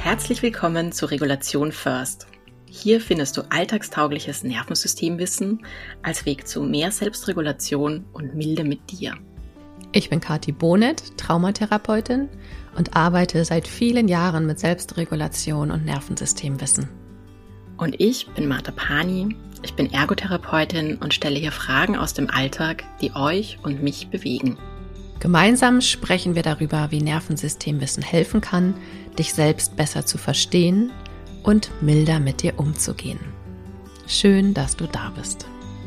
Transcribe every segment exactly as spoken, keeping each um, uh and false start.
Herzlich willkommen zu Regulation First. Hier findest du alltagstaugliches Nervensystemwissen als Weg zu mehr Selbstregulation und Milde mit dir. Ich bin Kathi Bonet, Traumatherapeutin und arbeite seit vielen Jahren mit Selbstregulation und Nervensystemwissen. Und ich bin Martha Pani, ich bin Ergotherapeutin und stelle hier Fragen aus dem Alltag, die euch und mich bewegen. Gemeinsam sprechen wir darüber, wie Nervensystemwissen helfen kann, dich selbst besser zu verstehen und milder mit dir umzugehen. Schön, dass du da bist.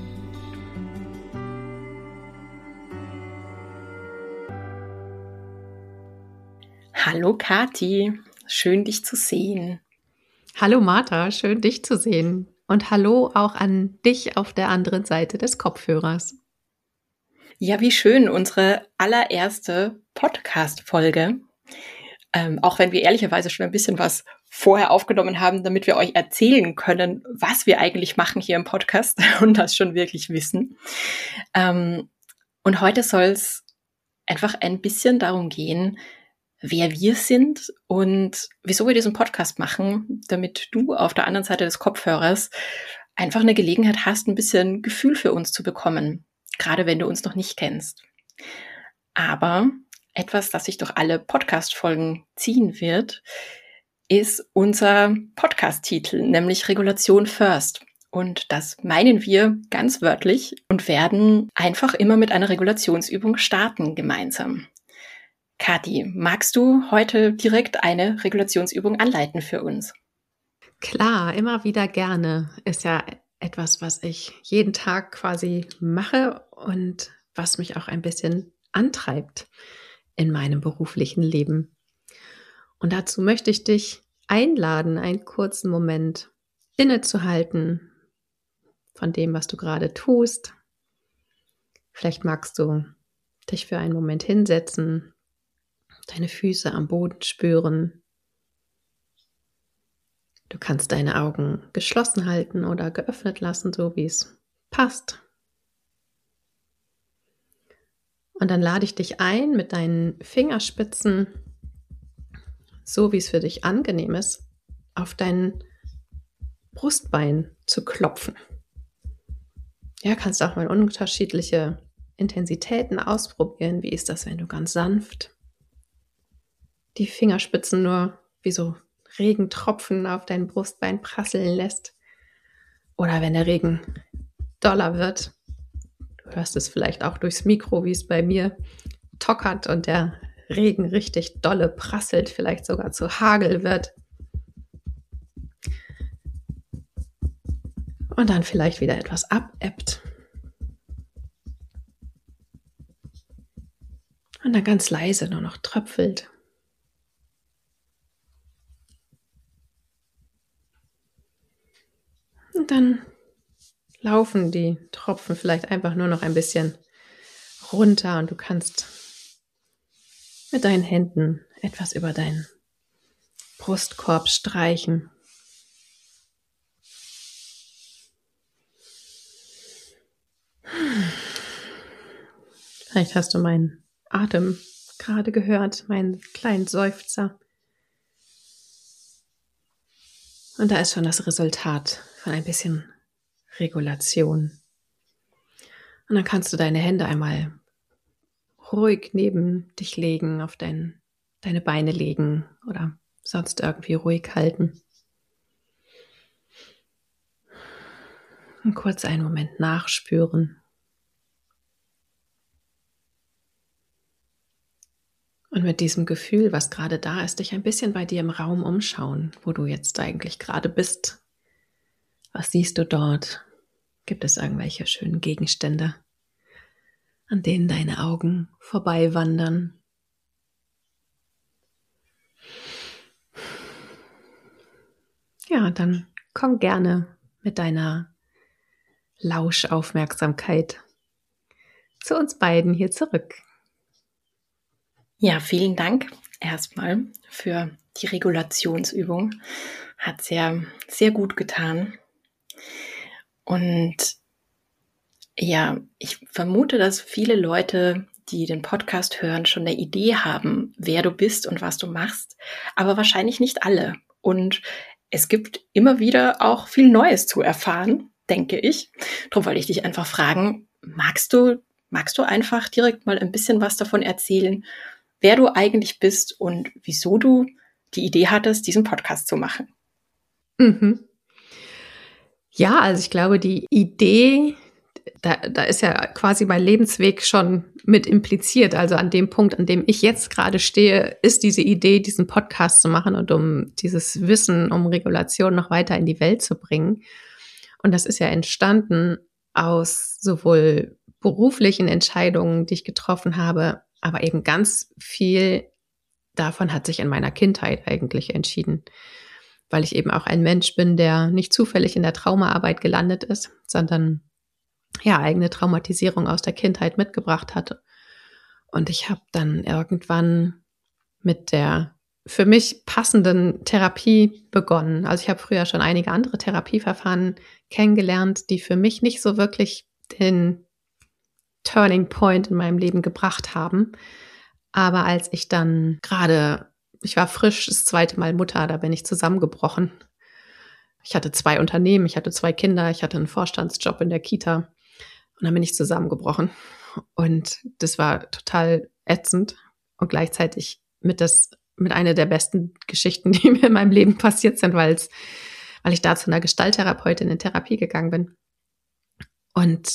Hallo Kathi, schön dich zu sehen. Hallo Martha, schön dich zu sehen. Und hallo auch an dich auf der anderen Seite des Kopfhörers. Ja, wie schön, unsere allererste Podcast-Folge. Ähm, auch wenn wir ehrlicherweise schon ein bisschen was vorher aufgenommen haben, damit wir euch erzählen können, was wir eigentlich machen hier im Podcast und das schon wirklich wissen. Ähm, und heute soll es einfach ein bisschen darum gehen, wer wir sind und wieso wir diesen Podcast machen, damit du auf der anderen Seite des Kopfhörers einfach eine Gelegenheit hast, ein bisschen Gefühl für uns zu bekommen, gerade wenn du uns noch nicht kennst. Aber etwas, das sich durch alle Podcast-Folgen ziehen wird, ist unser Podcast-Titel, nämlich Regulation First. Und das meinen wir ganz wörtlich und werden einfach immer mit einer Regulationsübung starten gemeinsam. Kathi, magst du heute direkt eine Regulationsübung anleiten für uns? Klar, immer wieder gerne. Ist ja etwas, was ich jeden Tag quasi mache und was mich auch ein bisschen antreibt in meinem beruflichen Leben. Und dazu möchte ich dich einladen, einen kurzen Moment innezuhalten von dem, was du gerade tust. Vielleicht magst du dich für einen Moment hinsetzen, deine Füße am Boden spüren. Du kannst deine Augen geschlossen halten oder geöffnet lassen, so wie es passt. Und dann lade ich dich ein, mit deinen Fingerspitzen, so wie es für dich angenehm ist, auf dein Brustbein zu klopfen. Ja, kannst auch mal unterschiedliche Intensitäten ausprobieren. Wie ist das, wenn du ganz sanft die Fingerspitzen nur wie so Regentropfen auf dein Brustbein prasseln lässt? Oder wenn der Regen doller wird, du hörst es vielleicht auch durchs Mikro, wie es bei mir tockert und der Regen richtig dolle prasselt, vielleicht sogar zu Hagel wird. Und dann vielleicht wieder etwas abebbt. Und dann ganz leise nur noch tröpfelt. Und dann laufen die Tropfen vielleicht einfach nur noch ein bisschen runter und du kannst mit deinen Händen etwas über deinen Brustkorb streichen. Vielleicht hast du meinen Atem gerade gehört, meinen kleinen Seufzer. Und da ist schon das Resultat von ein bisschen Regulation. Und dann kannst du deine Hände einmal ruhig neben dich legen, auf dein, deine Beine legen oder sonst irgendwie ruhig halten. Und kurz einen Moment nachspüren. Und mit diesem Gefühl, was gerade da ist, dich ein bisschen bei dir im Raum umschauen, wo du jetzt eigentlich gerade bist. Was siehst du dort? Gibt es irgendwelche schönen Gegenstände, an denen deine Augen vorbei wandern? Ja, dann komm gerne mit deiner Lauschaufmerksamkeit zu uns beiden hier zurück. Ja, vielen Dank erstmal für die Regulationsübung. Hat sehr, sehr gut getan. Und ja, ich vermute, dass viele Leute, die den Podcast hören, schon eine Idee haben, wer du bist und was du machst, aber wahrscheinlich nicht alle. und es gibt immer wieder auch viel Neues zu erfahren, denke ich. Darum wollte ich dich einfach fragen, magst du, magst du einfach direkt mal ein bisschen was davon erzählen, wer du eigentlich bist und wieso du die Idee hattest, diesen Podcast zu machen? Mhm. Ja, also ich glaube, die Idee, da, da ist ja quasi mein Lebensweg schon mit impliziert. Also an dem Punkt, an dem ich jetzt gerade stehe, ist diese Idee, diesen Podcast zu machen und um dieses Wissen um Regulation noch weiter in die Welt zu bringen. Und das ist ja entstanden aus sowohl beruflichen Entscheidungen, die ich getroffen habe, aber eben ganz viel davon hat sich in meiner Kindheit eigentlich entschieden, weil ich eben auch ein Mensch bin, der nicht zufällig in der Traumaarbeit gelandet ist, sondern ja eigene Traumatisierung aus der Kindheit mitgebracht hatte. Und ich habe dann irgendwann mit der für mich passenden Therapie begonnen. Also ich habe früher schon einige andere Therapieverfahren kennengelernt, die für mich nicht so wirklich den Turning Point in meinem Leben gebracht haben. Aber als ich dann gerade, ich war frisch das zweite Mal Mutter, da bin ich zusammengebrochen. Ich hatte zwei Unternehmen, ich hatte zwei Kinder, ich hatte einen Vorstandsjob in der Kita und dann bin ich zusammengebrochen. Und das war total ätzend und gleichzeitig mit das mit einer der besten Geschichten, die mir in meinem Leben passiert sind, weil es, weil ich da zu einer Gestalttherapeutin in Therapie gegangen bin. Und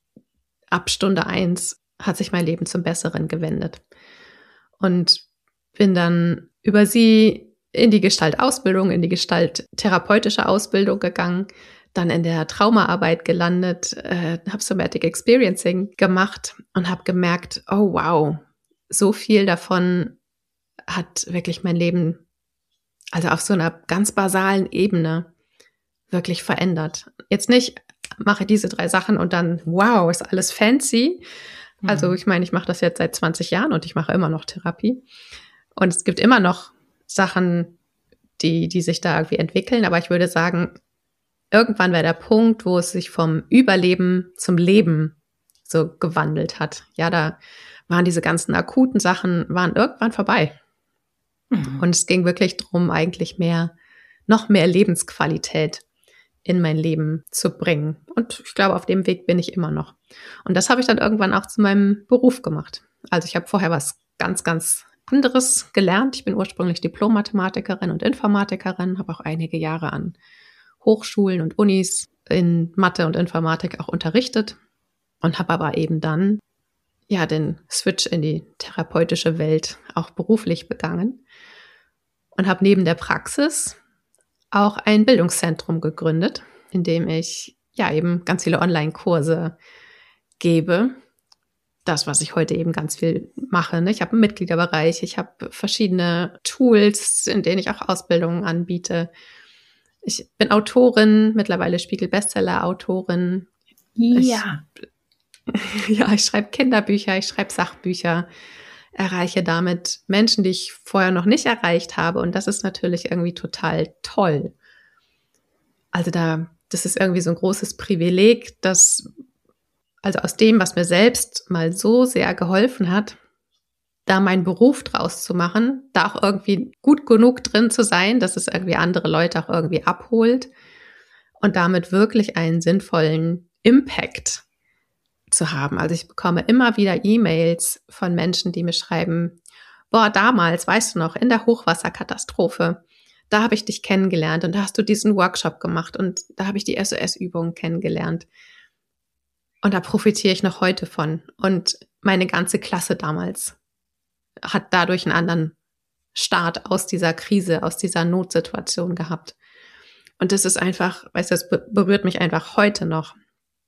ab Stunde eins hat sich mein Leben zum Besseren gewendet. Und bin dann über sie in die Gestaltausbildung, in die gestalttherapeutische Ausbildung gegangen, dann in der Traumaarbeit gelandet, äh, habe Somatic Experiencing gemacht und habe gemerkt, oh wow, so viel davon hat wirklich mein Leben, also auf so einer ganz basalen Ebene, wirklich verändert. Jetzt nicht, mache diese drei Sachen und dann, wow, ist alles fancy. Mhm. Also ich meine, ich mache das jetzt seit zwanzig Jahren und ich mache immer noch Therapie. Und es gibt immer noch Sachen, die, die sich da irgendwie entwickeln. Aber ich würde sagen, irgendwann wäre der Punkt, wo es sich vom Überleben zum Leben so gewandelt hat. Ja, da waren diese ganzen akuten Sachen, waren irgendwann vorbei. Mhm. Und es ging wirklich darum, eigentlich mehr, noch mehr Lebensqualität in mein Leben zu bringen. Und ich glaube, auf dem Weg bin ich immer noch. Und das habe ich dann irgendwann auch zu meinem Beruf gemacht. Also ich habe vorher was ganz, ganz anderes gelernt. Ich bin ursprünglich Diplom-Mathematikerin und Informatikerin, habe auch einige Jahre an Hochschulen und Unis in Mathe und Informatik auch unterrichtet und habe aber eben dann ja den Switch in die therapeutische Welt auch beruflich begangen und habe neben der Praxis auch ein Bildungszentrum gegründet, in dem ich ja eben ganz viele Online-Kurse gebe. Das, was ich heute eben ganz viel mache. Ne? Ich habe einen Mitgliederbereich, ich habe verschiedene Tools, in denen ich auch Ausbildungen anbiete. Ich bin Autorin, mittlerweile Spiegel-Bestseller-Autorin. Ja. Ich, ja, ich schreibe Kinderbücher, ich schreibe Sachbücher, erreiche damit Menschen, die ich vorher noch nicht erreicht habe. Und das ist natürlich irgendwie total toll. Also da, das ist irgendwie so ein großes Privileg, dass, also aus dem, was mir selbst mal so sehr geholfen hat, da meinen Beruf draus zu machen, da auch irgendwie gut genug drin zu sein, dass es irgendwie andere Leute auch irgendwie abholt und damit wirklich einen sinnvollen Impact zu haben. Also ich bekomme immer wieder E-Mails von Menschen, die mir schreiben, boah, damals, weißt du noch, in der Hochwasserkatastrophe, da habe ich dich kennengelernt und da hast du diesen Workshop gemacht und da habe ich die S O S-Übungen kennengelernt. Und da profitiere ich noch heute von. Und meine ganze Klasse damals hat dadurch einen anderen Start aus dieser Krise, aus dieser Notsituation gehabt. Und das ist einfach, weißt du, das berührt mich einfach heute noch.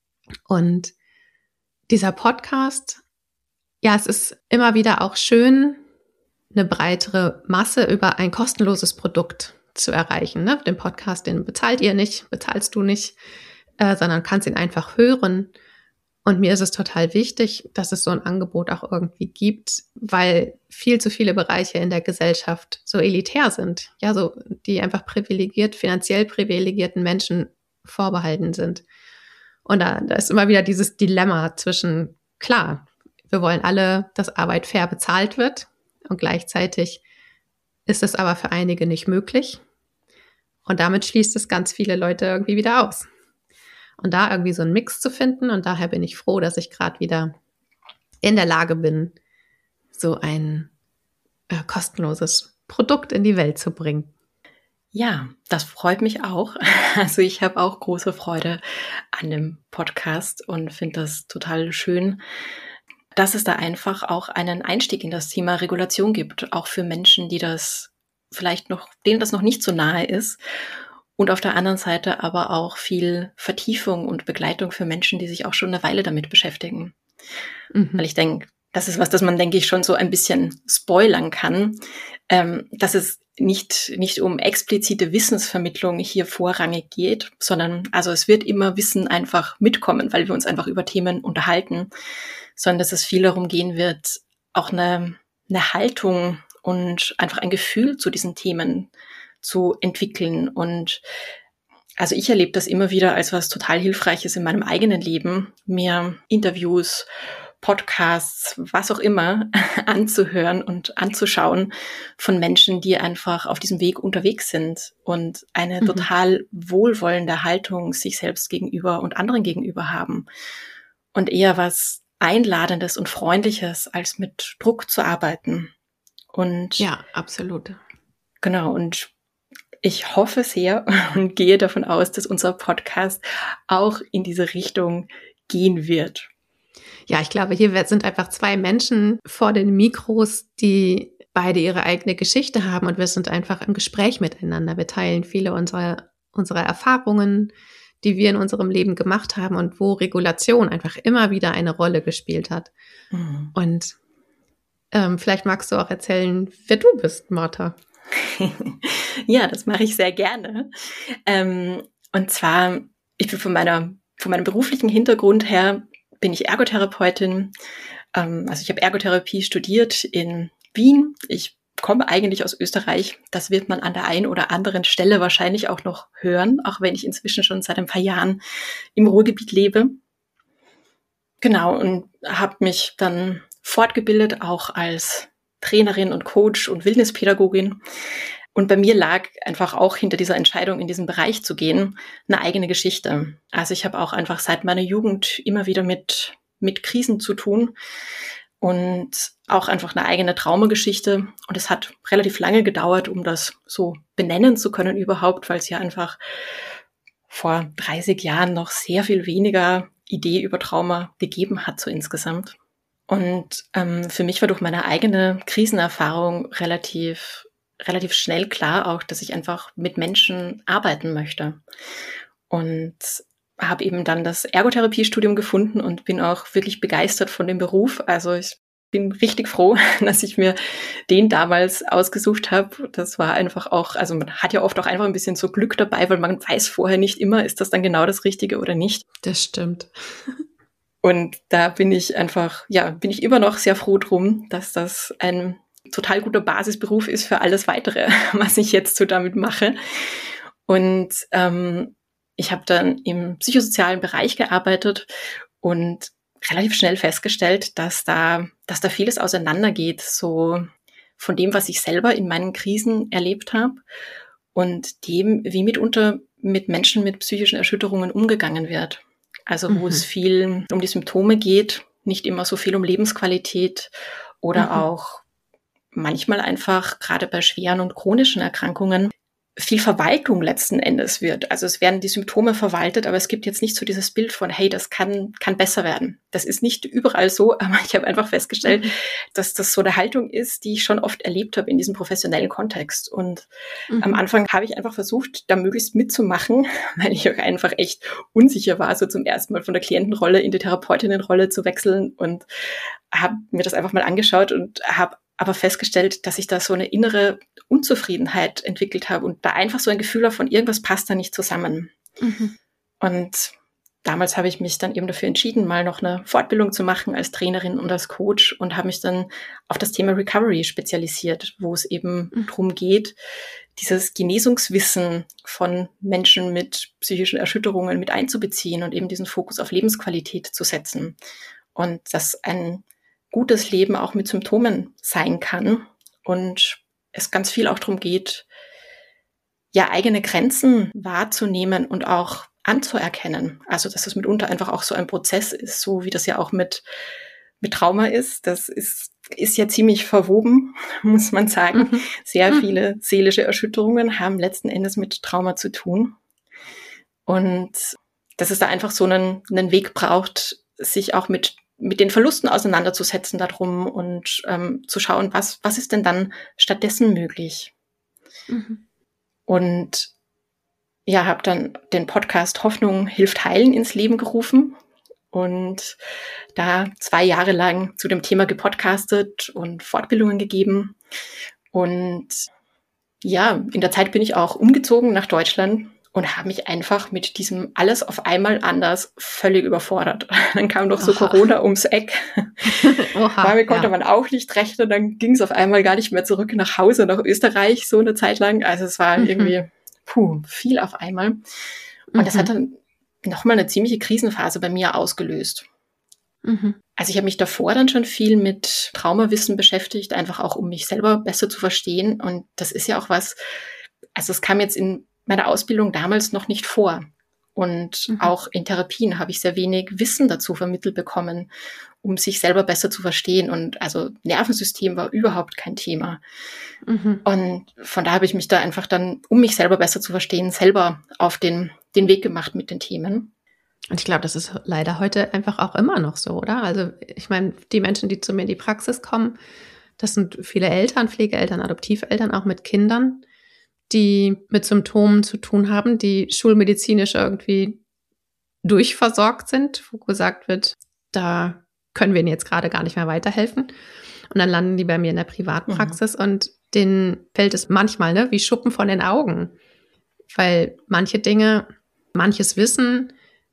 Und dieser Podcast, ja, es ist immer wieder auch schön, eine breitere Masse über ein kostenloses Produkt zu erreichen. Ne? Den Podcast, den bezahlt ihr nicht, bezahlst du nicht, äh, sondern kannst ihn einfach hören. Und mir ist es total wichtig, dass es so ein Angebot auch irgendwie gibt, weil viel zu viele Bereiche in der Gesellschaft so elitär sind, ja, so die einfach privilegiert, finanziell privilegierten Menschen vorbehalten sind. Und da, da ist immer wieder dieses Dilemma zwischen, klar, wir wollen alle, dass Arbeit fair bezahlt wird und gleichzeitig ist es aber für einige nicht möglich. Und damit schließt es ganz viele Leute irgendwie wieder aus. Und da irgendwie so einen Mix zu finden, und daher bin ich froh, dass ich gerade wieder in der Lage bin, so ein äh, kostenloses Produkt in die Welt zu bringen. Ja, das freut mich auch. Also ich habe auch große Freude an dem Podcast und finde das total schön, dass es da einfach auch einen Einstieg in das Thema Regulation gibt, auch für Menschen, die das vielleicht noch, denen das noch nicht so nahe ist. Und auf der anderen Seite aber auch viel Vertiefung und Begleitung für Menschen, die sich auch schon eine Weile damit beschäftigen. Mhm. Weil ich denke, das ist was, das man, denke ich, schon so ein bisschen spoilern kann, ähm, dass es nicht, nicht um explizite Wissensvermittlung hier vorrangig geht, sondern also es wird immer Wissen einfach mitkommen, weil wir uns einfach über Themen unterhalten, sondern dass es viel darum gehen wird, auch eine, eine Haltung und einfach ein Gefühl zu diesen Themen zu entwickeln. Und also ich erlebe das immer wieder als was total Hilfreiches in meinem eigenen Leben, mir Interviews, Podcasts, was auch immer, anzuhören und anzuschauen von Menschen, die einfach auf diesem Weg unterwegs sind und eine mhm. total wohlwollende Haltung sich selbst gegenüber und anderen gegenüber haben und eher was Einladendes und Freundliches, als mit Druck zu arbeiten. Und ja, absolut. Genau, und ich hoffe sehr und gehe davon aus, dass unser Podcast auch in diese Richtung gehen wird. Ja, ich glaube, hier sind einfach zwei Menschen vor den Mikros, die beide ihre eigene Geschichte haben, und wir sind einfach im Gespräch miteinander. Wir teilen viele unserer, unserer Erfahrungen, die wir in unserem Leben gemacht haben und wo Regulation einfach immer wieder eine Rolle gespielt hat. Mhm. Und ähm, vielleicht magst du auch erzählen, wer du bist, Martha. Ja, das mache ich sehr gerne. Ähm, und zwar, ich bin von meiner, von meinem beruflichen Hintergrund her, bin ich Ergotherapeutin. Ähm, also ich habe Ergotherapie studiert in Wien. Ich komme eigentlich aus Österreich. Das wird man an der einen oder anderen Stelle wahrscheinlich auch noch hören, auch wenn ich inzwischen schon seit ein paar Jahren im Ruhrgebiet lebe. Genau, und habe mich dann fortgebildet, auch als Trainerin und Coach und Wildnispädagogin. Und bei mir lag einfach auch hinter dieser Entscheidung, in diesen Bereich zu gehen, eine eigene Geschichte. Also ich habe auch einfach seit meiner Jugend immer wieder mit, mit Krisen zu tun und auch einfach eine eigene Traumageschichte. Und es hat relativ lange gedauert, um das so benennen zu können überhaupt, weil es ja einfach vor dreißig Jahren noch sehr viel weniger Idee über Trauma gegeben hat, so insgesamt. Und ähm, für mich war durch meine eigene Krisenerfahrung relativ relativ schnell klar auch, dass ich einfach mit Menschen arbeiten möchte. Und habe eben dann das Ergotherapiestudium gefunden und bin auch wirklich begeistert von dem Beruf. Also ich bin richtig froh, dass ich mir den damals ausgesucht habe. Das war einfach auch, also man hat ja oft auch einfach ein bisschen so Glück dabei, weil man weiß vorher nicht immer, ist das dann genau das Richtige oder nicht. Das stimmt. Und da bin ich einfach, ja, bin ich immer noch sehr froh drum, dass das ein total guter Basisberuf ist für alles Weitere, was ich jetzt so damit mache. Und ähm, ich habe dann im psychosozialen Bereich gearbeitet und relativ schnell festgestellt, dass da, dass da vieles auseinandergeht, so von dem, was ich selber in meinen Krisen erlebt habe und dem, wie mitunter mit Menschen mit psychischen Erschütterungen umgegangen wird. Also wo mhm. es viel um die Symptome geht, nicht immer so viel um Lebensqualität oder mhm. auch manchmal einfach, gerade bei schweren und chronischen Erkrankungen, viel Verwaltung letzten Endes wird. Also es werden die Symptome verwaltet, aber es gibt jetzt nicht so dieses Bild von, hey, das kann kann besser werden. Das ist nicht überall so, aber ich habe einfach festgestellt, mhm. dass das so eine Haltung ist, die ich schon oft erlebt habe in diesem professionellen Kontext. Und mhm. am Anfang habe ich einfach versucht, da möglichst mitzumachen, weil ich auch einfach echt unsicher war, so zum ersten Mal von der Klientenrolle in die Therapeutinnenrolle zu wechseln, und habe mir das einfach mal angeschaut und habe aber festgestellt, dass ich da so eine innere Unzufriedenheit entwickelt habe und da einfach so ein Gefühl habe von, irgendwas passt da nicht zusammen. Mhm. Und damals habe ich mich dann eben dafür entschieden, mal noch eine Fortbildung zu machen als Trainerin und als Coach, und habe mich dann auf das Thema Recovery spezialisiert, wo es eben mhm. darum geht, dieses Genesungswissen von Menschen mit psychischen Erschütterungen mit einzubeziehen und eben diesen Fokus auf Lebensqualität zu setzen. Und dass ein gutes Leben auch mit Symptomen sein kann und es ganz viel auch darum geht, ja, eigene Grenzen wahrzunehmen und auch anzuerkennen. Also, dass es mitunter einfach auch so ein Prozess ist, so wie das ja auch mit, mit Trauma ist. Das ist, ist ja ziemlich verwoben, muss man sagen. Mhm. Sehr mhm. viele seelische Erschütterungen haben letzten Endes mit Trauma zu tun. Und dass es da einfach so einen, einen Weg braucht, sich auch mit mit den Verlusten auseinanderzusetzen darum und ähm, zu schauen, was was ist denn dann stattdessen möglich. Mhm. Und ja, habe dann den Podcast Hoffnung hilft heilen ins Leben gerufen und da zwei Jahre lang zu dem Thema gepodcastet und Fortbildungen gegeben. Und ja, in der Zeit bin ich auch umgezogen nach Deutschland und habe mich einfach mit diesem alles auf einmal anders völlig überfordert. Dann kam doch so Oha. Corona ums Eck. Oha, Damit konnte ja. man auch nicht rechnen. Dann ging es auf einmal gar nicht mehr zurück nach Hause, nach Österreich, so eine Zeit lang. Also es war mhm. irgendwie, puh, viel auf einmal. Und mhm. das hat dann nochmal eine ziemliche Krisenphase bei mir ausgelöst. Mhm. Also ich habe mich davor dann schon viel mit Traumawissen beschäftigt, einfach auch, um mich selber besser zu verstehen. Und das ist ja auch was, also es kam jetzt in meiner Ausbildung damals noch nicht vor. Und mhm. auch in Therapien habe ich sehr wenig Wissen dazu vermittelt bekommen, um sich selber besser zu verstehen. Und also Nervensystem war überhaupt kein Thema. Mhm. Und von da habe ich mich da einfach dann, um mich selber besser zu verstehen, selber auf den, den Weg gemacht mit den Themen. Und ich glaube, das ist leider heute einfach auch immer noch so, oder? Also ich meine, die Menschen, die zu mir in die Praxis kommen, das sind viele Eltern, Pflegeeltern, Adoptiveltern, auch mit Kindern, die mit Symptomen zu tun haben, die schulmedizinisch irgendwie durchversorgt sind, wo gesagt wird, da können wir ihnen jetzt gerade gar nicht mehr weiterhelfen. Und dann landen die bei mir in der Privatpraxis mhm. und denen fällt es manchmal ne, wie Schuppen von den Augen, weil manche Dinge, manches Wissen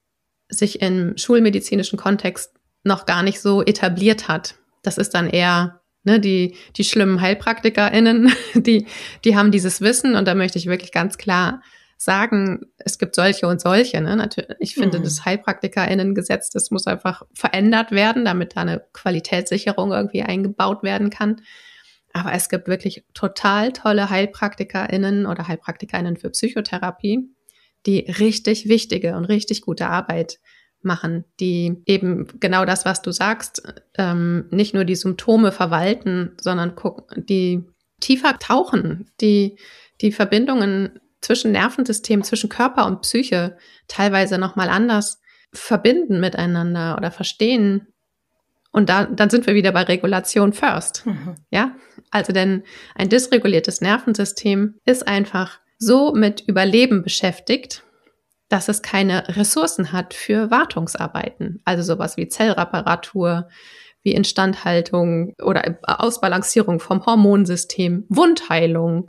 sich im schulmedizinischen Kontext noch gar nicht so etabliert hat. Das ist dann eher ne, die die schlimmen HeilpraktikerInnen, die die haben dieses Wissen und da möchte ich wirklich ganz klar sagen, es gibt solche und solche. Ne? Natürlich, ich finde, mhm. das HeilpraktikerInnen-Gesetz, das muss einfach verändert werden, damit da eine Qualitätssicherung irgendwie eingebaut werden kann. Aber es gibt wirklich total tolle HeilpraktikerInnen oder HeilpraktikerInnen für Psychotherapie, die richtig wichtige und richtig gute Arbeit machen, die eben genau das, was du sagst, ähm, nicht nur die Symptome verwalten, sondern gucken, die tiefer tauchen, die die Verbindungen zwischen Nervensystem, zwischen Körper und Psyche teilweise nochmal anders verbinden miteinander oder verstehen. Und da, dann sind wir wieder bei Regulation first. Mhm. Ja, also denn ein dysreguliertes Nervensystem ist einfach so mit Überleben beschäftigt, dass es keine Ressourcen hat für Wartungsarbeiten. Also sowas wie Zellreparatur, wie Instandhaltung oder Ausbalancierung vom Hormonsystem, Wundheilung,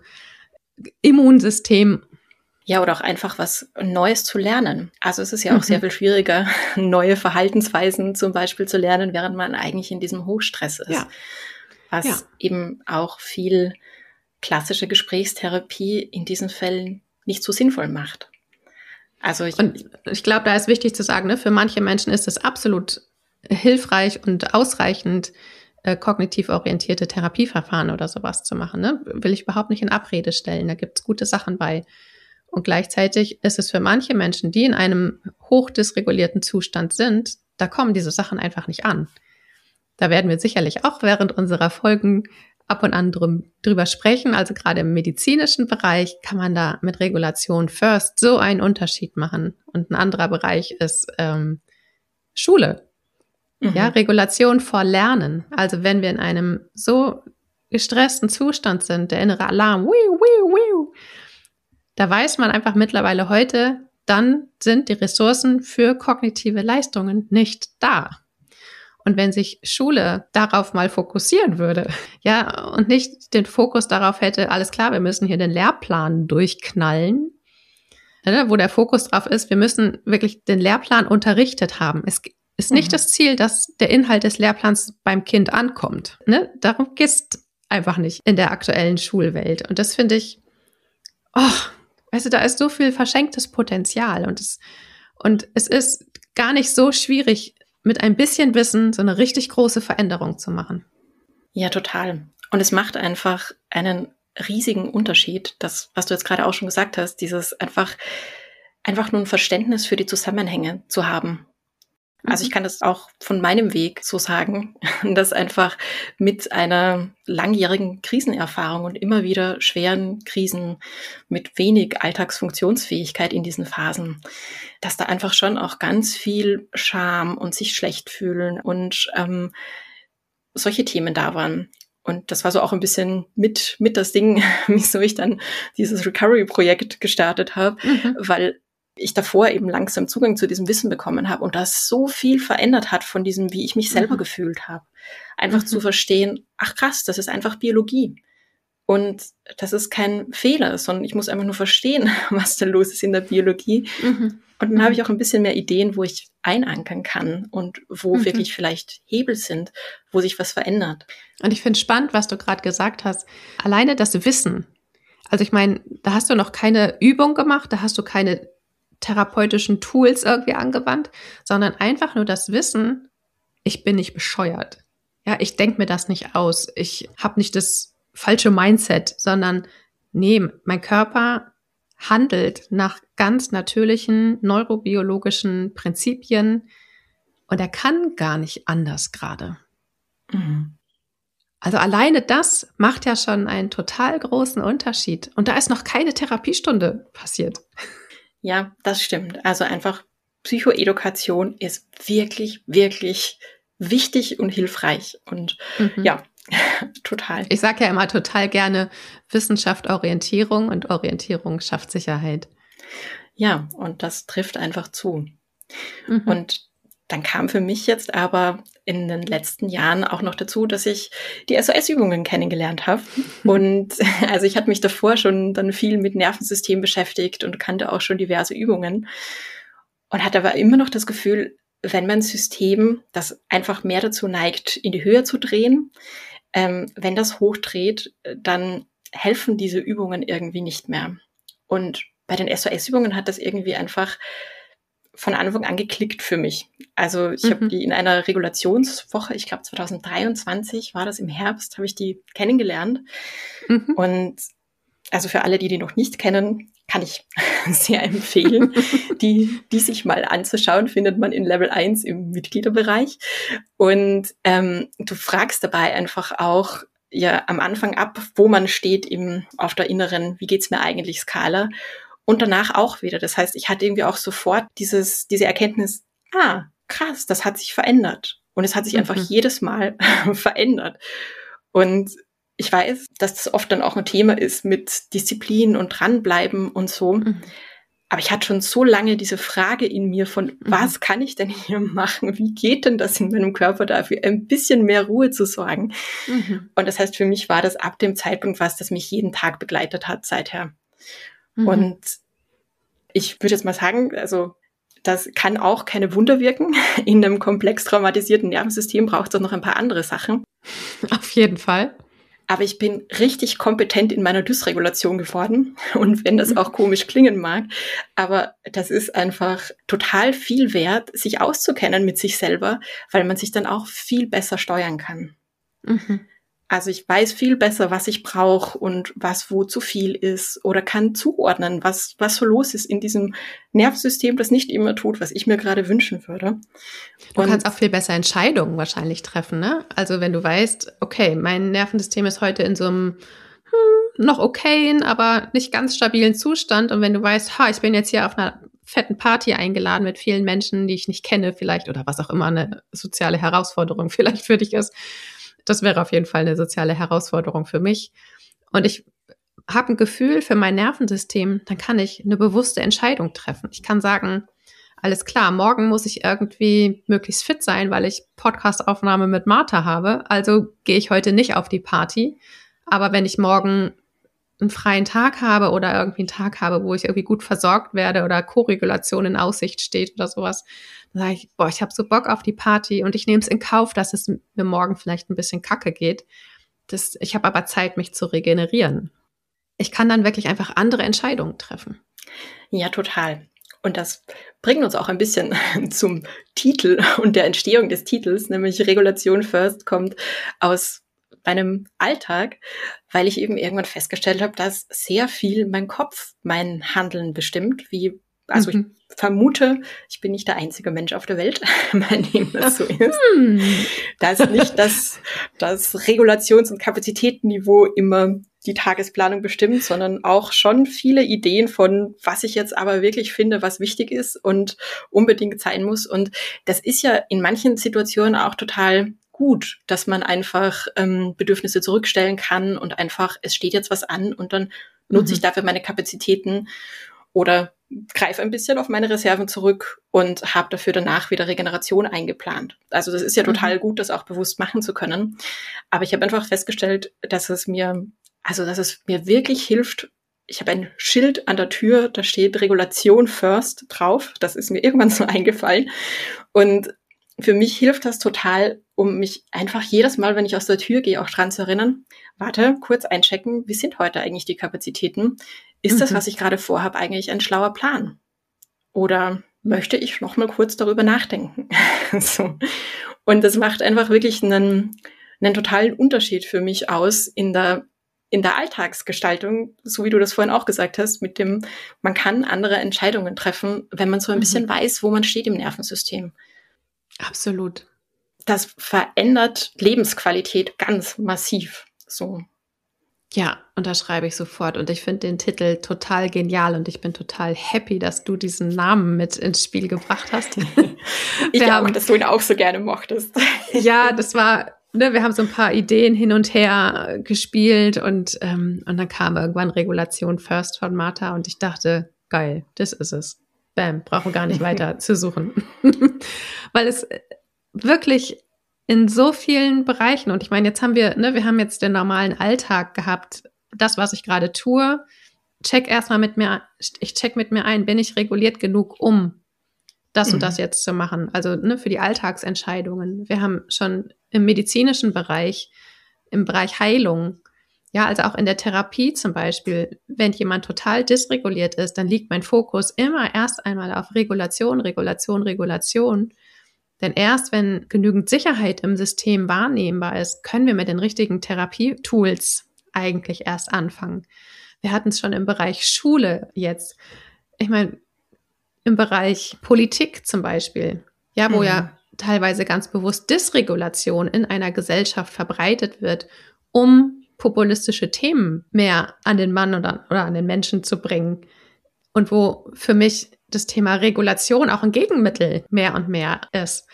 Immunsystem. Ja, oder auch einfach was Neues zu lernen. Also es ist ja auch mhm. sehr viel schwieriger, neue Verhaltensweisen zum Beispiel zu lernen, während man eigentlich in diesem Hochstress ist. Ja. Was ja. eben auch viel klassische Gesprächstherapie in diesen Fällen nicht so sinnvoll macht. Also ich, und ich glaube, da ist wichtig zu sagen, ne, für manche Menschen ist es absolut hilfreich und ausreichend, äh, kognitiv orientierte Therapieverfahren oder sowas zu machen. Ne? Will ich überhaupt nicht in Abrede stellen. Da gibt es gute Sachen bei. Und gleichzeitig ist es für manche Menschen, die in einem hochdysregulierten Zustand sind, da kommen diese Sachen einfach nicht an. Da werden wir sicherlich auch während unserer Folgen ab und an drü- drüber sprechen. Also gerade im medizinischen Bereich kann man da mit Regulation first so einen Unterschied machen. Und ein anderer Bereich ist ähm, Schule. Mhm. Ja, Regulation vor Lernen. Also wenn wir in einem so gestressten Zustand sind, der innere Alarm, wiu, wiu, wiu, da weiß man einfach mittlerweile heute, dann sind die Ressourcen für kognitive Leistungen nicht da. Und wenn sich Schule darauf mal fokussieren würde, ja, und nicht den Fokus darauf hätte, alles klar, wir müssen hier den Lehrplan durchknallen, ne, wo der Fokus drauf ist, wir müssen wirklich den Lehrplan unterrichtet haben. Es ist nicht mhm. das Ziel, dass der Inhalt des Lehrplans beim Kind ankommt. Ne? Darum geht's einfach nicht in der aktuellen Schulwelt. Und das finde ich, oh, weißt du, da ist so viel verschenktes Potenzial. Und es, und es ist gar nicht so schwierig, mit ein bisschen Wissen so eine richtig große Veränderung zu machen. Ja, total. Und es macht einfach einen riesigen Unterschied, das, was du jetzt gerade auch schon gesagt hast, dieses einfach, einfach nur ein Verständnis für die Zusammenhänge zu haben. Also ich kann das auch von meinem Weg so sagen, dass einfach mit einer langjährigen Krisenerfahrung und immer wieder schweren Krisen mit wenig Alltagsfunktionsfähigkeit in diesen Phasen, dass da einfach schon auch ganz viel Scham und sich schlecht fühlen und ähm, solche Themen da waren. Und das war so auch ein bisschen mit, mit das Ding, wieso ich dann dieses Recovery-Projekt gestartet habe, mhm. weil ich davor eben langsam Zugang zu diesem Wissen bekommen habe und das so viel verändert hat von diesem, wie ich mich selber mhm. gefühlt habe. Einfach mhm. zu verstehen, ach krass, das ist einfach Biologie. Und das ist kein Fehler, sondern ich muss einfach nur verstehen, was da los ist in der Biologie. Mhm. Und dann mhm. habe ich auch ein bisschen mehr Ideen, wo ich einankern kann und wo mhm. wirklich vielleicht Hebel sind, wo sich was verändert. Und ich finde spannend, was du gerade gesagt hast. Alleine das Wissen. Also ich meine, da hast du noch keine Übung gemacht, da hast du keine therapeutischen Tools irgendwie angewandt, sondern einfach nur das Wissen, ich bin nicht bescheuert. Ja, ich denke mir das nicht aus. Ich habe nicht das falsche Mindset, sondern nee, mein Körper handelt nach ganz natürlichen neurobiologischen Prinzipien und er kann gar nicht anders gerade. Mhm. Also alleine das macht ja schon einen total großen Unterschied. Und da ist noch keine Therapiestunde passiert. Ja, das stimmt. Also einfach Psychoedukation ist wirklich, wirklich wichtig und hilfreich. Und mhm. ja, total. Ich sage ja immer total gerne, Wissenschaft Orientierung und Orientierung schafft Sicherheit. Ja, und das trifft einfach zu. Mhm. Und dann kam für mich jetzt aber in den letzten Jahren auch noch dazu, dass ich die S O S-Übungen kennengelernt habe. Und also ich hatte mich davor schon dann viel mit Nervensystem beschäftigt und kannte auch schon diverse Übungen und hatte aber immer noch das Gefühl, wenn mein System, das einfach mehr dazu neigt, in die Höhe zu drehen, ähm, wenn das hochdreht, dann helfen diese Übungen irgendwie nicht mehr. Und bei den S O S-Übungen hat das irgendwie einfach von Anfang an geklickt für mich. Also ich mhm. habe die in einer Regulationswoche, ich glaube zwanzig dreiundzwanzig war das im Herbst, habe ich die kennengelernt. Mhm. Und also für alle, die die noch nicht kennen, kann ich sehr empfehlen, die, die sich mal anzuschauen, findet man in Level eins im Mitgliederbereich. Und ähm, du fragst dabei einfach auch ja am Anfang ab, wo man steht im, auf der inneren, wie geht's mir eigentlich Skala. Und danach auch wieder. Das heißt, ich hatte irgendwie auch sofort dieses, diese Erkenntnis, ah, krass, das hat sich verändert. Und es hat sich mhm. einfach jedes Mal verändert. Und ich weiß, dass das oft dann auch ein Thema ist mit Disziplin und dranbleiben und so. Mhm. Aber ich hatte schon so lange diese Frage in mir von, mhm. was kann ich denn hier machen? Wie geht denn das in meinem Körper dafür, ein bisschen mehr Ruhe zu sorgen? Mhm. Und das heißt, für mich war das ab dem Zeitpunkt was, das mich jeden Tag begleitet hat seither. Mhm. Und ich würde jetzt mal sagen, also das kann auch keine Wunder wirken. In einem komplex traumatisierten Nervensystem braucht es auch noch ein paar andere Sachen. Auf jeden Fall. Aber ich bin richtig kompetent in meiner Dysregulation geworden. Und wenn das auch komisch klingen mag, aber das ist einfach total viel wert, sich auszukennen mit sich selber, weil man sich dann auch viel besser steuern kann. Mhm. Also ich weiß viel besser, was ich brauche und was wo zu viel ist oder kann zuordnen, was was so los ist in diesem Nervensystem, das nicht immer tut, was ich mir gerade wünschen würde. Du und kannst auch viel besser Entscheidungen wahrscheinlich treffen, ne? Also wenn du weißt, okay, mein Nervensystem ist heute in so einem hm, noch okayen, aber nicht ganz stabilen Zustand und wenn du weißt, ha, ich bin jetzt hier auf einer fetten Party eingeladen mit vielen Menschen, die ich nicht kenne vielleicht oder was auch immer eine soziale Herausforderung vielleicht für dich ist. Das wäre auf jeden Fall eine soziale Herausforderung für mich. Und ich habe ein Gefühl für mein Nervensystem, dann kann ich eine bewusste Entscheidung treffen. Ich kann sagen, alles klar, morgen muss ich irgendwie möglichst fit sein, weil ich Podcast-Aufnahme mit Martha habe. Also gehe ich heute nicht auf die Party. Aber wenn ich morgen einen freien Tag habe oder irgendwie einen Tag habe, wo ich irgendwie gut versorgt werde oder Koregulation in Aussicht steht oder sowas, dann sage ich, boah, ich habe so Bock auf die Party und ich nehme es in Kauf, dass es mir morgen vielleicht ein bisschen kacke geht. Das, ich habe aber Zeit, mich zu regenerieren. Ich kann dann wirklich einfach andere Entscheidungen treffen. Ja, total. Und das bringt uns auch ein bisschen zum Titel und der Entstehung des Titels, nämlich Regulation First kommt aus meinem Alltag, weil ich eben irgendwann festgestellt habe, dass sehr viel mein Kopf mein Handeln bestimmt, wie Also mhm. ich vermute, ich bin nicht der einzige Mensch auf der Welt, bei dem das so ist. Hm. Dass nicht das, das Regulations- und Kapazitätenniveau immer die Tagesplanung bestimmt, sondern auch schon viele Ideen von, was ich jetzt aber wirklich finde, was wichtig ist und unbedingt sein muss. Und das ist ja in manchen Situationen auch total gut, dass man einfach ähm, Bedürfnisse zurückstellen kann und einfach, es steht jetzt was an und dann nutze mhm. ich dafür meine Kapazitäten oder greife ein bisschen auf meine Reserven zurück und habe dafür danach wieder Regeneration eingeplant. Also das ist ja total mhm. gut, das auch bewusst machen zu können. Aber ich habe einfach festgestellt, dass es mir, also dass es mir wirklich hilft. Ich habe ein Schild an der Tür, da steht Regulation first drauf. Das ist mir irgendwann so eingefallen. Und für mich hilft das total, um mich einfach jedes Mal, wenn ich aus der Tür gehe, auch dran zu erinnern, warte, kurz einchecken, wie sind heute eigentlich die Kapazitäten? Ist mhm. das, was ich gerade vorhabe, eigentlich ein schlauer Plan? Oder möchte ich noch mal kurz darüber nachdenken? so. Und das macht einfach wirklich einen, einen totalen Unterschied für mich aus in der, in der Alltagsgestaltung, so wie du das vorhin auch gesagt hast, mit dem, man kann andere Entscheidungen treffen, wenn man so ein mhm. bisschen weiß, wo man steht im Nervensystem. Absolut. Das verändert Lebensqualität ganz massiv. So. Ja, unterschreibe ich sofort. Und ich finde den Titel total genial und ich bin total happy, dass du diesen Namen mit ins Spiel gebracht hast. ich wir auch, haben, dass du ihn auch so gerne mochtest. ja, das war, ne, wir haben so ein paar Ideen hin und her gespielt und, ähm, und dann kam irgendwann Regulation First von Martha und ich dachte, geil, das ist es. Bam, brauchen gar nicht weiter zu suchen. Weil es wirklich in so vielen Bereichen, und ich meine, jetzt haben wir, ne, wir haben jetzt den normalen Alltag gehabt, das, was ich gerade tue, check erstmal mit mir, ich check mit mir ein, bin ich reguliert genug, um das mhm. und das jetzt zu machen, also ne, für die Alltagsentscheidungen. Wir haben schon im medizinischen Bereich, im Bereich Heilung, ja, also auch in der Therapie zum Beispiel, wenn jemand total dysreguliert ist, dann liegt mein Fokus immer erst einmal auf Regulation, Regulation, Regulation. Denn erst wenn genügend Sicherheit im System wahrnehmbar ist, können wir mit den richtigen Therapietools eigentlich erst anfangen. Wir hatten es schon im Bereich Schule jetzt. Ich meine, im Bereich Politik zum Beispiel, ja, wo mhm. ja teilweise ganz bewusst Dysregulation in einer Gesellschaft verbreitet wird, um populistische Themen mehr an den Mann oder, oder an den Menschen zu bringen. Und wo für mich das Thema Regulation auch ein Gegenmittel mehr und mehr ist.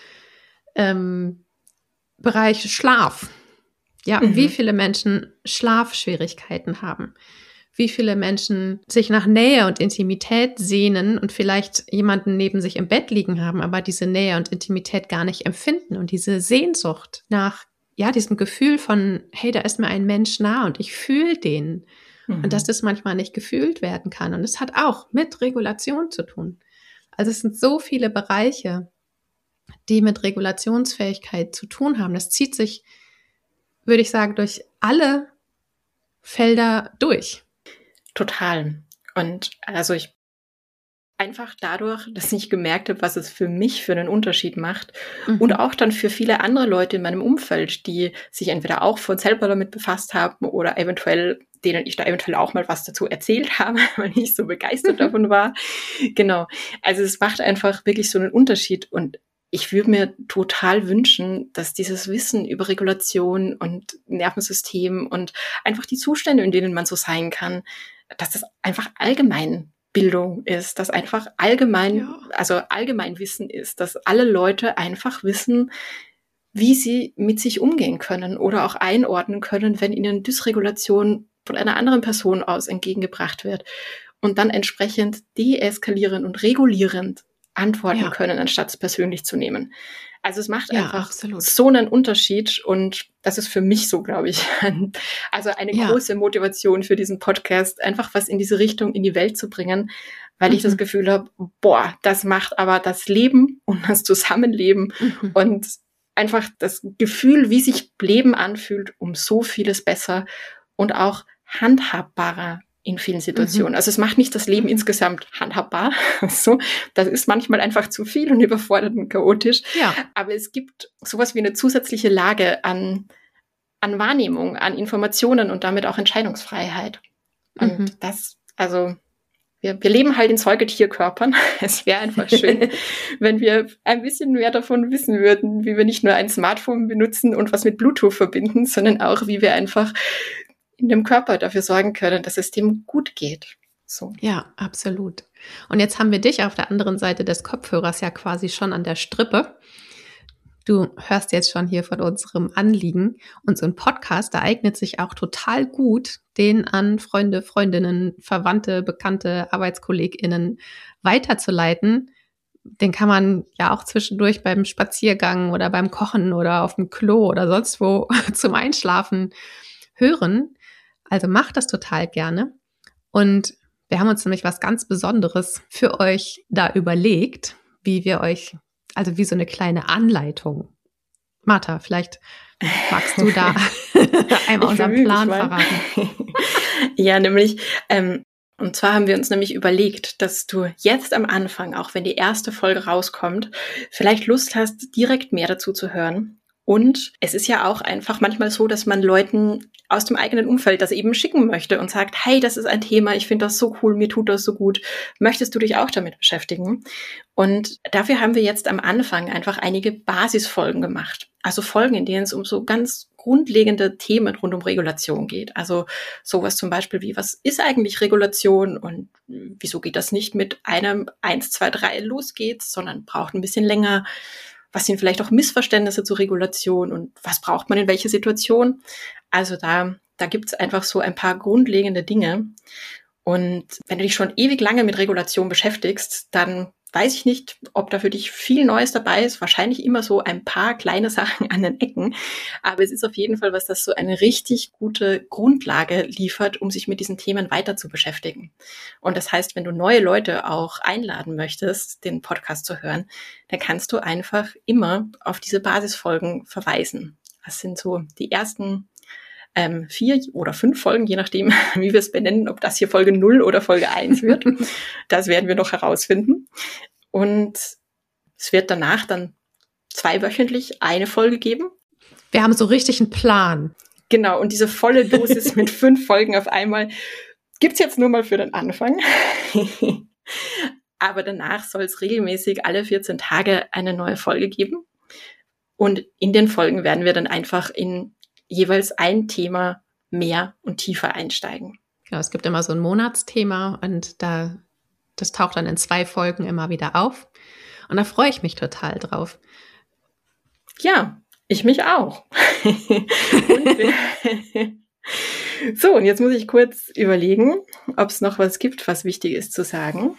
Ähm, Bereich Schlaf. Ja, mhm. wie viele Menschen Schlafschwierigkeiten haben. Wie viele Menschen sich nach Nähe und Intimität sehnen und vielleicht jemanden neben sich im Bett liegen haben, aber diese Nähe und Intimität gar nicht empfinden. Und diese Sehnsucht nach, ja, diesem Gefühl von, hey, da ist mir ein Mensch nah und ich fühle den. Mhm. Und dass das manchmal nicht gefühlt werden kann. Und es hat auch mit Regulation zu tun. Also es sind so viele Bereiche, die mit Regulationsfähigkeit zu tun haben. Das zieht sich, würde ich sagen, durch alle Felder durch. Total. Und also ich einfach dadurch, dass ich gemerkt habe, was es für mich für einen Unterschied macht mhm. und auch dann für viele andere Leute in meinem Umfeld, die sich entweder auch von selber damit befasst haben oder eventuell, denen ich da eventuell auch mal was dazu erzählt habe, weil ich so begeistert davon war. Genau. Also es macht einfach wirklich so einen Unterschied und ich würde mir total wünschen, dass dieses Wissen über Regulation und Nervensystem und einfach die Zustände, in denen man so sein kann, dass das einfach allgemein Bildung ist, dass einfach allgemein, ja. also Allgemeinwissen ist, dass alle Leute einfach wissen, wie sie mit sich umgehen können oder auch einordnen können, wenn ihnen Dysregulation von einer anderen Person aus entgegengebracht wird und dann entsprechend deeskalierend und regulierend antworten ja. können, anstatt es persönlich zu nehmen. Also es macht ja, einfach absolut. So einen Unterschied und das ist für mich so, glaube ich, also eine ja. große Motivation für diesen Podcast, einfach was in diese Richtung in die Welt zu bringen, weil mhm. ich das Gefühl habe, boah, das macht aber das Leben und das Zusammenleben mhm. und einfach das Gefühl, wie sich Leben anfühlt, um so vieles besser und auch handhabbarer in vielen Situationen. Mhm. Also es macht nicht das Leben insgesamt handhabbar. So, das ist manchmal einfach zu viel und überfordert und chaotisch. Ja. Aber es gibt sowas wie eine zusätzliche Lage an an Wahrnehmung, an Informationen und damit auch Entscheidungsfreiheit. Und mhm. das, also wir, wir leben halt in Säugetierkörpern. Es wäre einfach schön, wenn wir ein bisschen mehr davon wissen würden, wie wir nicht nur ein Smartphone benutzen und was mit Bluetooth verbinden, sondern auch, wie wir einfach in dem Körper dafür sorgen können, dass es dem gut geht. So. Ja, absolut. Und jetzt haben wir dich auf der anderen Seite des Kopfhörers ja quasi schon an der Strippe. Du hörst jetzt schon hier von unserem Anliegen. Und so ein Podcast, der eignet sich auch total gut, den an Freunde, Freundinnen, Verwandte, Bekannte, ArbeitskollegInnen weiterzuleiten. Den kann man ja auch zwischendurch beim Spaziergang oder beim Kochen oder auf dem Klo oder sonst wo zum Einschlafen hören. Also macht das total gerne. Und wir haben uns nämlich was ganz Besonderes für euch da überlegt, wie wir euch, also wie so eine kleine Anleitung. Martha, vielleicht magst du da einmal unseren Plan verraten. Ja, nämlich, ähm, und zwar haben wir uns nämlich überlegt, dass du jetzt am Anfang, auch wenn die erste Folge rauskommt, vielleicht Lust hast, direkt mehr dazu zu hören. Und es ist ja auch einfach manchmal so, dass man Leuten aus dem eigenen Umfeld das eben schicken möchte und sagt, hey, das ist ein Thema, ich finde das so cool, mir tut das so gut. Möchtest du dich auch damit beschäftigen? Und dafür haben wir jetzt am Anfang einfach einige Basisfolgen gemacht. Also Folgen, in denen es um so ganz grundlegende Themen rund um Regulation geht. Also sowas zum Beispiel wie, was ist eigentlich Regulation und wieso geht das nicht mit einem eins, zwei, drei los geht's, sondern braucht ein bisschen länger. Was sind vielleicht auch Missverständnisse zur Regulation und was braucht man in welcher Situation? Also da, da gibt's einfach so ein paar grundlegende Dinge. Und wenn du dich schon ewig lange mit Regulation beschäftigst, dann weiß ich nicht, ob da für dich viel Neues dabei ist. Wahrscheinlich immer so ein paar kleine Sachen an den Ecken. Aber es ist auf jeden Fall was, das so eine richtig gute Grundlage liefert, um sich mit diesen Themen weiter zu beschäftigen. Und das heißt, wenn du neue Leute auch einladen möchtest, den Podcast zu hören, dann kannst du einfach immer auf diese Basisfolgen verweisen. Das sind so die ersten ähm, vier oder fünf Folgen, je nachdem, wie wir es benennen, ob das hier Folge null oder Folge eins wird. Das werden wir noch herausfinden. Und es wird danach dann zweiwöchentlich eine Folge geben. Wir haben so richtig einen Plan. Genau, und diese volle Dosis mit fünf Folgen auf einmal gibt's jetzt nur mal für den Anfang. Aber danach soll es regelmäßig alle vierzehn Tage eine neue Folge geben. Und in den Folgen werden wir dann einfach in jeweils ein Thema mehr und tiefer einsteigen. Genau, es gibt immer so ein Monatsthema und da das taucht dann in zwei Folgen immer wieder auf. Und da freue ich mich total drauf. Ja, ich mich auch. und wir so, und jetzt muss ich kurz überlegen, ob es noch was gibt, was wichtig ist zu sagen.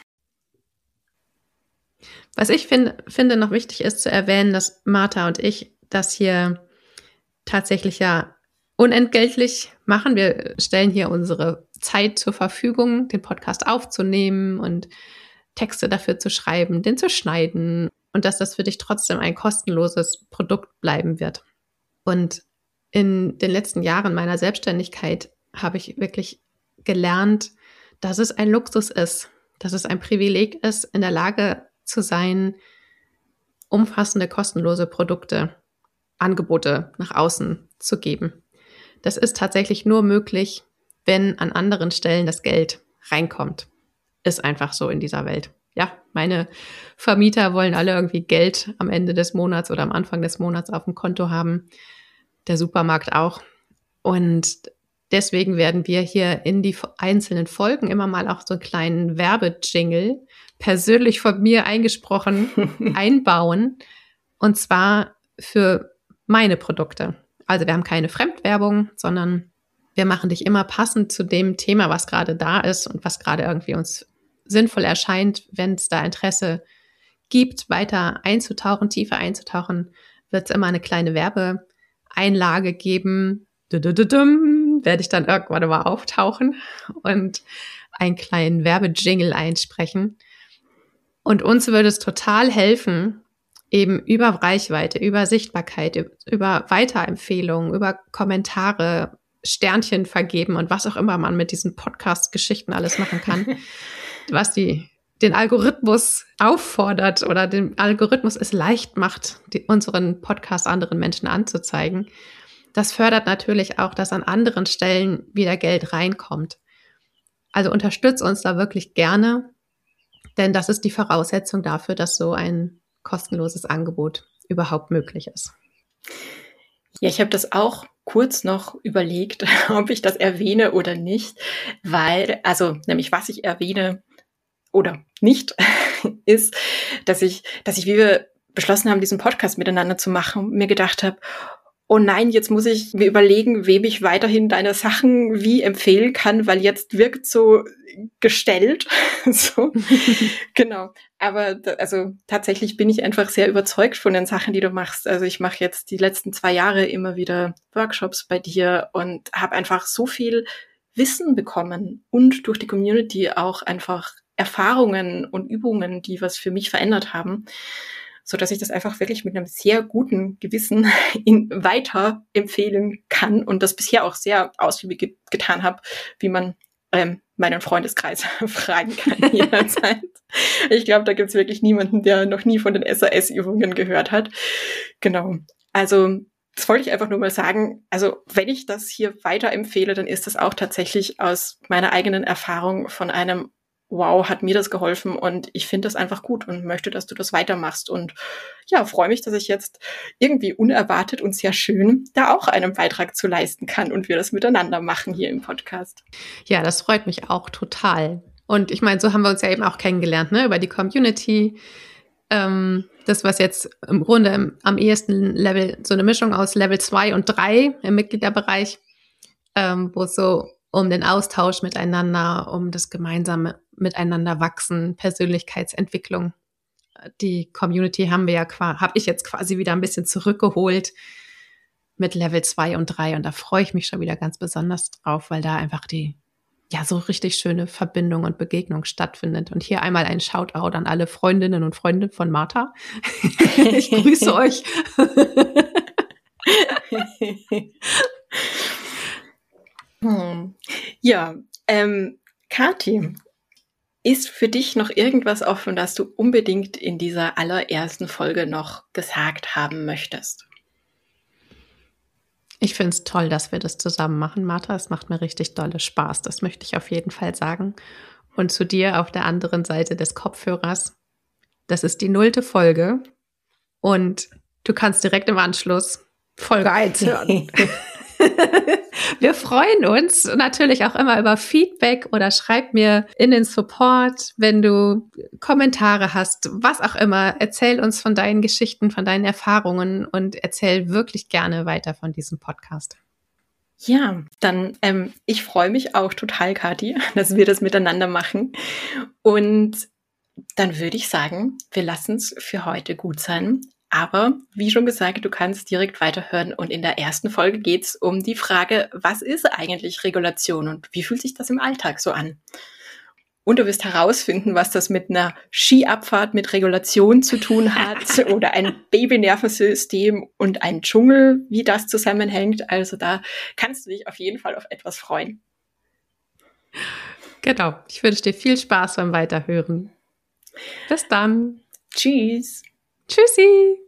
Was ich find, finde noch wichtig ist zu erwähnen, dass Martha und ich das hier tatsächlich ja unentgeltlich machen. Wir stellen hier unsere Zeit zur Verfügung, den Podcast aufzunehmen und Texte dafür zu schreiben, den zu schneiden und dass das für dich trotzdem ein kostenloses Produkt bleiben wird. Und in den letzten Jahren meiner Selbstständigkeit habe ich wirklich gelernt, dass es ein Luxus ist, dass es ein Privileg ist, in der Lage zu sein, umfassende kostenlose Produkte, Angebote nach außen zu geben. Das ist tatsächlich nur möglich, wenn an anderen Stellen das Geld reinkommt. Ist einfach so in dieser Welt. Ja, meine Vermieter wollen alle irgendwie Geld am Ende des Monats oder am Anfang des Monats auf dem Konto haben. Der Supermarkt auch. Und deswegen werden wir hier in die einzelnen Folgen immer mal auch so einen kleinen Werbejingle, persönlich von mir eingesprochen, einbauen. Und zwar für meine Produkte. Also wir haben keine Fremdwerbung, sondern wir machen dich immer passend zu dem Thema, was gerade da ist und was gerade irgendwie uns sinnvoll erscheint. Wenn es da Interesse gibt, weiter einzutauchen, tiefer einzutauchen, wird es immer eine kleine Werbeeinlage geben. Dudududum, werde ich dann irgendwann mal auftauchen und einen kleinen Werbejingle einsprechen. Und uns würde es total helfen, eben über Reichweite, über Sichtbarkeit, über Weiterempfehlungen, über Kommentare, Sternchen vergeben und was auch immer man mit diesen Podcast-Geschichten alles machen kann, was die, den Algorithmus auffordert oder dem Algorithmus es leicht macht, die, unseren Podcast anderen Menschen anzuzeigen. das fördert natürlich auch, dass an anderen Stellen wieder Geld reinkommt. Also unterstütz uns da wirklich gerne, denn das ist die Voraussetzung dafür, dass so ein kostenloses Angebot überhaupt möglich ist. Ja, ich habe das auch kurz noch überlegt, ob ich das erwähne oder nicht, weil, also nämlich was ich erwähne oder nicht, ist, dass ich, dass ich, wie wir beschlossen haben, diesen Podcast miteinander zu machen, mir gedacht habe, oh nein, jetzt muss ich mir überlegen, wem ich weiterhin deine Sachen wie empfehlen kann, weil jetzt wirkt so gestellt. so. Genau. Aber da, also tatsächlich bin ich einfach sehr überzeugt von den Sachen, die du machst. Also ich mache jetzt die letzten zwei Jahre immer wieder Workshops bei dir und habe einfach so viel Wissen bekommen und durch die Community auch einfach Erfahrungen und Übungen, die was für mich verändert haben, so dass ich das einfach wirklich mit einem sehr guten Gewissen in weiter empfehlen kann und das bisher auch sehr ausgiebig ge- getan habe, wie man ähm, meinen Freundeskreis fragen kann jederzeit. Ich glaube, da gibt's wirklich niemanden, der noch nie von den S A S-Übungen gehört hat. Genau. Also das wollte ich einfach nur mal sagen. Also wenn ich das hier weiterempfehle, dann ist das auch tatsächlich aus meiner eigenen Erfahrung von einem wow, hat mir das geholfen und ich finde das einfach gut und möchte, dass du das weitermachst. Und ja, freue mich, dass ich jetzt irgendwie unerwartet und sehr schön da auch einen Beitrag zu leisten kann und wir das miteinander machen hier im Podcast. Ja, das freut mich auch total. Und ich meine, so haben wir uns ja eben auch kennengelernt, ne, über die Community. Ähm, das, was jetzt im Grunde im, am ehesten Level, so eine Mischung aus Level zwei und drei im Mitgliederbereich, ähm, wo es so um den Austausch miteinander, um das gemeinsame Miteinander wachsen, Persönlichkeitsentwicklung. Die Community haben wir ja, habe ich jetzt quasi wieder ein bisschen zurückgeholt mit Level zwei und drei und da freue ich mich schon wieder ganz besonders drauf, weil da einfach die, ja, so richtig schöne Verbindung und Begegnung stattfindet. Und hier einmal ein Shoutout an alle Freundinnen und Freunde von Martha. Ich grüße euch. hm. Ja, ähm, Kathi, ist für dich noch irgendwas offen, das du unbedingt in dieser allerersten Folge noch gesagt haben möchtest? Ich finde es toll, dass wir das zusammen machen, Martha. Es macht mir richtig dolle Spaß. Das möchte ich auf jeden Fall sagen. Und zu dir auf der anderen Seite des Kopfhörers. Das ist die nullte Folge. Und du kannst direkt im Anschluss Folge eins hören. Wir freuen uns natürlich auch immer über Feedback oder schreib mir in den Support, wenn du Kommentare hast, was auch immer. Erzähl uns von deinen Geschichten, von deinen Erfahrungen und erzähl wirklich gerne weiter von diesem Podcast. Ja, dann ähm, ich freue mich auch total, Kathi, dass wir das miteinander machen. Und dann würde ich sagen, wir lassen es für heute gut sein. Aber wie schon gesagt, du kannst direkt weiterhören und in der ersten Folge geht es um die Frage, was ist eigentlich Regulation und wie fühlt sich das im Alltag so an? Und du wirst herausfinden, was das mit einer Skiabfahrt mit Regulation zu tun hat oder ein Babynervensystem und ein Dschungel, wie das zusammenhängt. Also da kannst du dich auf jeden Fall auf etwas freuen. Genau, ich wünsche dir viel Spaß beim Weiterhören. Bis dann. Tschüss. Tschüssi.